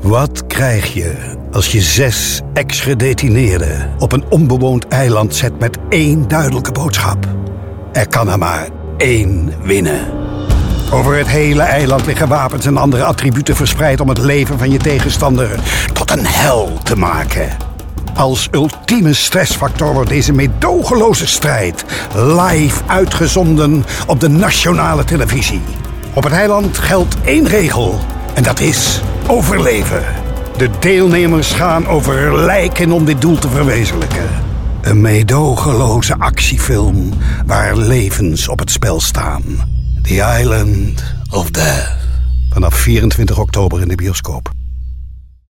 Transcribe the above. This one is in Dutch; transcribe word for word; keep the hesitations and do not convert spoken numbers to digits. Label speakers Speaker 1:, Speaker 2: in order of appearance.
Speaker 1: Wat krijg je als je zes ex-gedetineerden op een onbewoond eiland zet met één duidelijke boodschap? Er kan er maar één winnen. Over het hele eiland liggen wapens en andere attributen verspreid om het leven van je tegenstander tot een hel te maken. Als ultieme stressfactor wordt deze meedogenloze strijd live uitgezonden op de nationale televisie. Op het eiland geldt één regel en dat is overleven. De deelnemers gaan over lijken om dit doel te verwezenlijken. Een meedogenloze actiefilm waar levens op het spel staan. The Island of Death. Vanaf vierentwintig oktober in de bioscoop.